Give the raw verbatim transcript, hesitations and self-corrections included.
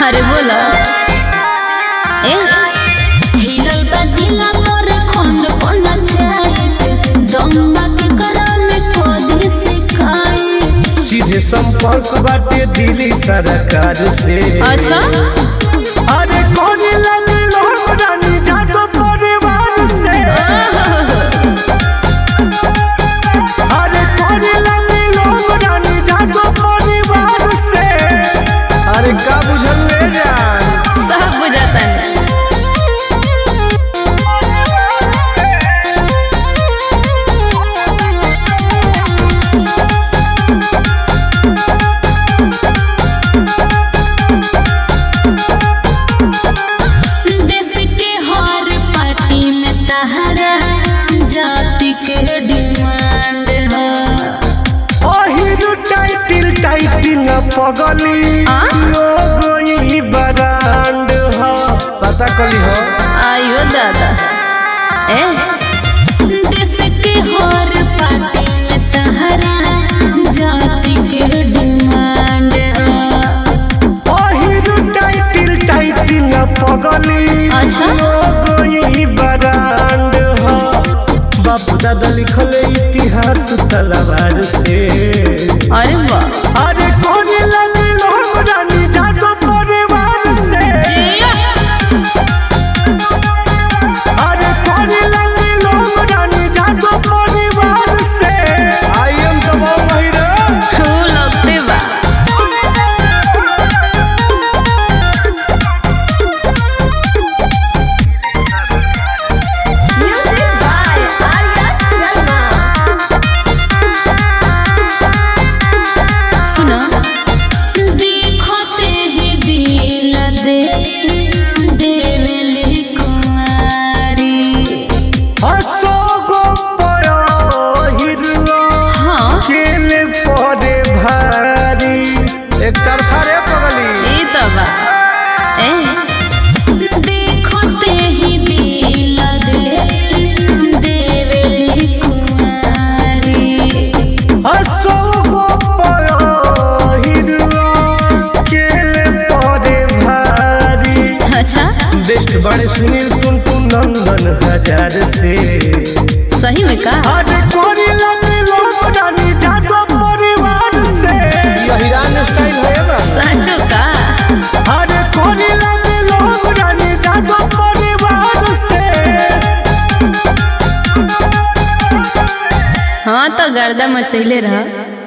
अरे बोला ए हिलल बजिला मोर खंड कोना चाहे दम्मा के करा में कोदी सिखाई सीधे संपर्क बाटे दिल्ली सरकार से। अच्छा अरे कौन लगे लोग रानी जातो परिवार से। अरे कौन लगे लोग रानी जातो परिवार से। अरे का बुझल ले जान सब बुझाता है। जाति के डिमांड है ओहिरु टाइटिल टाइटिल पगली लोगोई बरांड हो पता कली हो। आयो दादा ए देश के हर पार्टी में तहरा जाति के डिमांड है ओहिरु टाइटिल टाइटिल पगली अच्छा लोगोई बरांड हो। बापू दादा लिखल इतिहास तलवार से। अरे वाह अरे कौन लगे लोग रानी जातो परिवार से। अरे कौन लगे लोग रानी जातो परिवार से। आई एम तो बहुत महिरा तू लगते बा एक तरफा रे पगली ई तो बा ए देखते ही दिल दे देवली कुमारी हसो गो पहिरवा केले पड़े भारी। अच्छा बेस्ट बड़े सुनील तुम तुम नंदन हजार से। सही में का अरे कोरी लगे लोग रानी जातो परिवार से। हिरान स्टाइल है ना सचो का अरे कोरी लगे लोग रानी जातो परिवार से। हाँ तो गर्दा मचैले रहा।